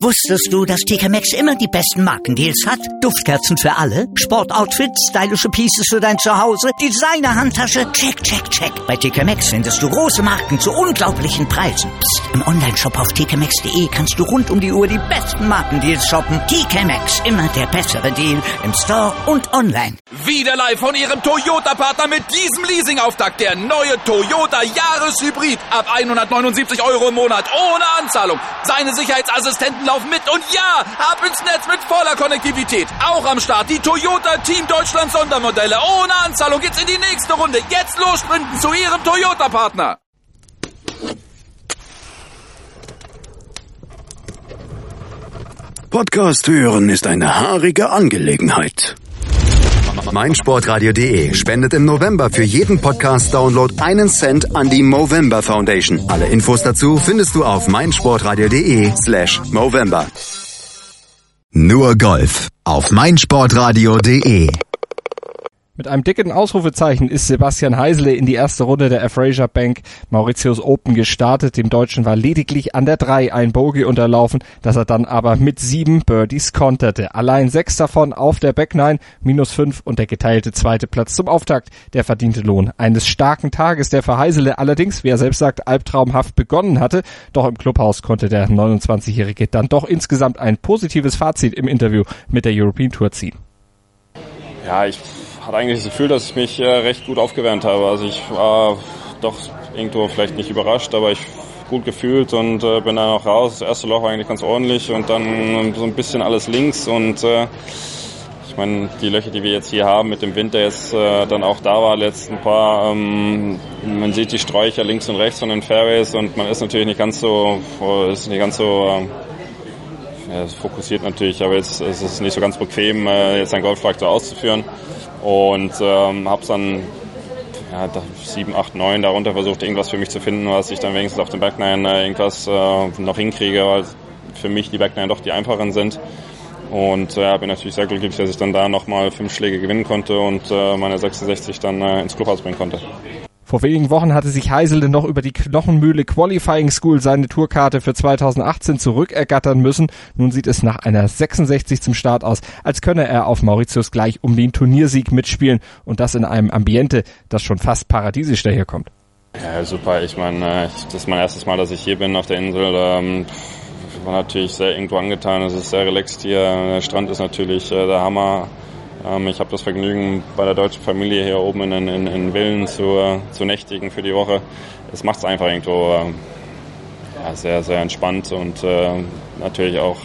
Wusstest du, dass TK Maxx immer die besten Markendeals hat? Duftkerzen für alle, Sportoutfits, stylische Pieces für dein Zuhause, Designer-Handtasche, check, check, check. Bei TK Maxx findest du große Marken zu unglaublichen Preisen. Psst. Im Onlineshop auf tkmaxx.de kannst du rund um die Uhr die besten Markendeals shoppen. TK Maxx, immer der bessere Deal im Store und online. Wieder live von Ihrem Toyota-Partner mit diesem Leasing-Auftakt. Der neue Toyota Jahreshybrid. Ab 179 € im Monat. Ohne Anzahlung. Seine Sicherheitsassistenten laufen mit. Und ja, ab ins Netz mit voller Konnektivität. Auch am Start die Toyota Team Deutschland Sondermodelle. Ohne Anzahlung geht's in die nächste Runde. Jetzt los sprinten zu Ihrem Toyota-Partner. Podcast hören ist eine haarige Angelegenheit. meinsportradio.de spendet im November für jeden Podcast-Download 1 Cent an die Movember Foundation. Alle Infos dazu findest du auf meinsportradio.de/Movember. Nur Golf auf meinsportradio.de. Mit einem dicken Ausrufezeichen ist Sebastian Heisele in die erste Runde der Afrasiab Bank Mauritius Open gestartet. Dem Deutschen war lediglich an der 3 ein Bogey unterlaufen, das er dann aber mit 7 Birdies konterte. Allein 6 davon auf der Back 9, -5 und der geteilte zweite Platz zum Auftakt. Der verdiente Lohn eines starken Tages, der für Heisele allerdings, wie er selbst sagt, albtraumhaft begonnen hatte. Doch im Clubhaus konnte der 29-Jährige dann doch insgesamt ein positives Fazit im Interview mit der European Tour ziehen. Ja, ich hatte eigentlich das Gefühl, dass ich mich recht gut aufgewärmt habe. Also ich war doch irgendwo vielleicht nicht überrascht, aber ich gut gefühlt und bin dann auch raus. Das erste Loch war eigentlich ganz ordentlich und dann so ein bisschen alles links und ich meine, die Löcher, die wir jetzt hier haben mit dem Wind, der jetzt dann auch da war, letzten paar, man sieht die Sträucher links und rechts von den Fairways und man ist natürlich nicht ganz so es fokussiert natürlich, aber jetzt ist es nicht so ganz bequem, jetzt einen Golfschlag so auszuführen. Und hab's dann 7, 8, 9 darunter versucht, irgendwas für mich zu finden, was ich dann wenigstens auf dem Back 9 irgendwas noch hinkriege, weil für mich die Back 9 doch die einfachen sind. Und bin natürlich sehr glücklich, dass ich dann da nochmal 5 Schläge gewinnen konnte und meine 66 dann ins Clubhaus bringen konnte. Vor wenigen Wochen hatte sich Heisele noch über die Knochenmühle Qualifying School seine Tourkarte für 2018 zurückergattern müssen. Nun sieht es nach einer 66 zum Start aus, als könne er auf Mauritius gleich um den Turniersieg mitspielen und das in einem Ambiente, das schon fast paradiesisch daherkommt. Ja, super. Ich meine, das ist mein erstes Mal, dass ich hier bin auf der Insel. War natürlich sehr irgendwo angetan. Es ist sehr relaxed hier. Der Strand ist natürlich der Hammer. Ich habe das Vergnügen, bei der deutschen Familie hier oben in Villen zu nächtigen für die Woche. Es macht es einfach irgendwo sehr, sehr entspannt und natürlich auch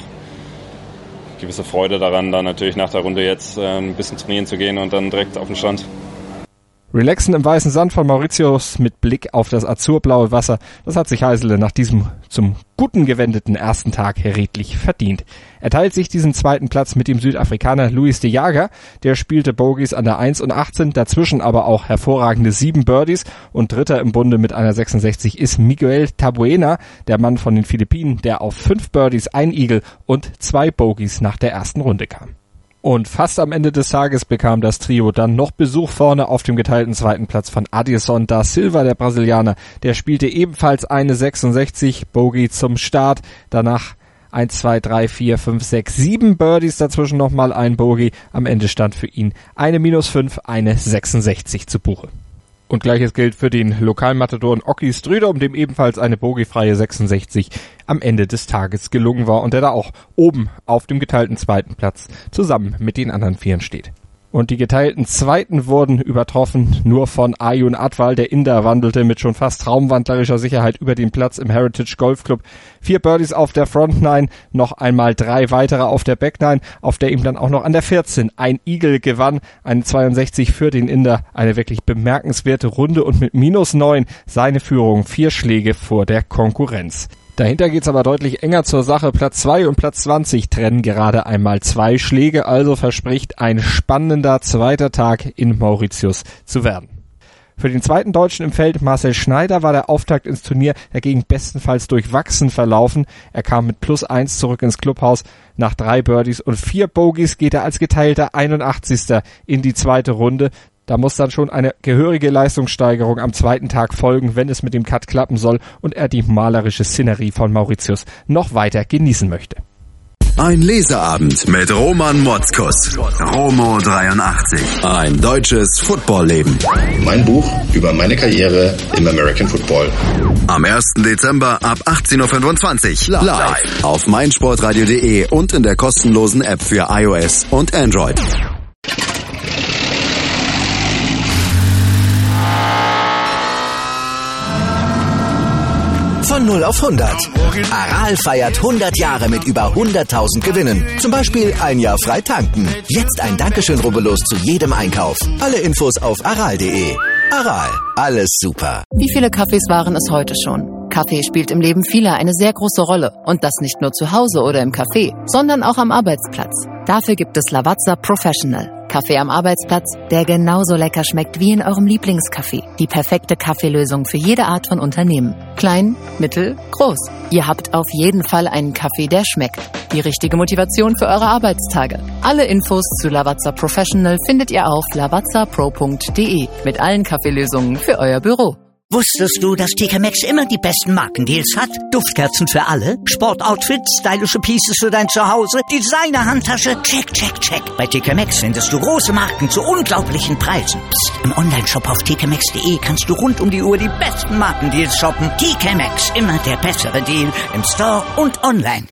gewisse Freude daran, dann natürlich nach der Runde jetzt ein bisschen trainieren zu gehen und dann direkt auf den Strand. Relaxen im weißen Sand von Mauritius mit Blick auf das azurblaue Wasser, das hat sich Heisele nach diesem zum guten gewendeten ersten Tag redlich verdient. Er teilt sich diesen zweiten Platz mit dem Südafrikaner Luis de Jager, der spielte Bogies an der 1 und 18, dazwischen aber auch hervorragende 7 Birdies und dritter im Bunde mit einer 66 ist Miguel Tabuena, der Mann von den Philippinen, der auf 5 Birdies, 1 Eagle und 2 Bogies nach der ersten Runde kam. Und fast am Ende des Tages bekam das Trio dann noch Besuch vorne auf dem geteilten zweiten Platz von Adilson da Silva, der Brasilianer. Der spielte ebenfalls eine 66, Bogey zum Start. Danach 1, 2, 3, 4, 5, 6, 7 Birdies, dazwischen nochmal ein Bogey. Am Ende stand für ihn eine -5, eine 66 zu Buche. Und gleiches gilt für den Lokalmatadoren Oki Strydom, dem ebenfalls eine bogiefreie 66 am Ende des Tages gelungen war und der da auch oben auf dem geteilten zweiten Platz zusammen mit den anderen Vieren steht. Und die geteilten Zweiten wurden übertroffen nur von Ayun Adwal. Der Inder wandelte mit schon fast traumwandlerischer Sicherheit über den Platz im Heritage Golf Club. 4 Birdies auf der Front 9, noch einmal 3 weitere auf der Back 9, auf der ihm dann auch noch an der 14 ein Eagle gewann. Eine 62 für den Inder, eine wirklich bemerkenswerte Runde und mit -9 seine Führung 4 Schläge vor der Konkurrenz. Dahinter geht's aber deutlich enger zur Sache. Platz 2 und Platz 20 trennen gerade einmal 2 Schläge, also verspricht ein spannender zweiter Tag in Mauritius zu werden. Für den zweiten Deutschen im Feld, Marcel Schneider, war der Auftakt ins Turnier dagegen bestenfalls durchwachsen verlaufen. Er kam mit +1 zurück ins Clubhaus. Nach 3 Birdies und 4 Bogies geht er als geteilter 81. in die zweite Runde. Da muss dann schon eine gehörige Leistungssteigerung am zweiten Tag folgen, wenn es mit dem Cut klappen soll und er die malerische Szenerie von Mauritius noch weiter genießen möchte. Ein Leseabend mit Roman Motzkus. Romo 83. Ein deutsches Footballleben. Mein Buch über meine Karriere im American Football. Am 1. Dezember ab 18.25 Uhr live auf meinsportradio.de und in der kostenlosen App für iOS und Android. Von 0 auf 100. Aral feiert 100 Jahre mit über 100.000 Gewinnen. Zum Beispiel ein Jahr frei tanken. Jetzt ein Dankeschön, rubbellos zu jedem Einkauf. Alle Infos auf aral.de. Aral, alles super. Wie viele Kaffees waren es heute schon? Kaffee spielt im Leben vieler eine sehr große Rolle. Und das nicht nur zu Hause oder im Café, sondern auch am Arbeitsplatz. Dafür gibt es Lavazza Professional. Kaffee am Arbeitsplatz, der genauso lecker schmeckt wie in eurem Lieblingscafé. Die perfekte Kaffeelösung für jede Art von Unternehmen. Klein, mittel, groß. Ihr habt auf jeden Fall einen Kaffee, der schmeckt. Die richtige Motivation für eure Arbeitstage. Alle Infos zu Lavazza Professional findet ihr auf lavazzapro.de mit allen Kaffeelösungen für euer Büro. Wusstest du, dass TK Maxx immer die besten Markendeals hat? Duftkerzen für alle, Sportoutfits, stylische Pieces für dein Zuhause, Designer-Handtasche, check, check, check. Bei TK Maxx findest du große Marken zu unglaublichen Preisen. Psst. Im Onlineshop auf tkmaxx.de kannst du rund um die Uhr die besten Markendeals shoppen. TK Maxx, immer der bessere Deal im Store und online.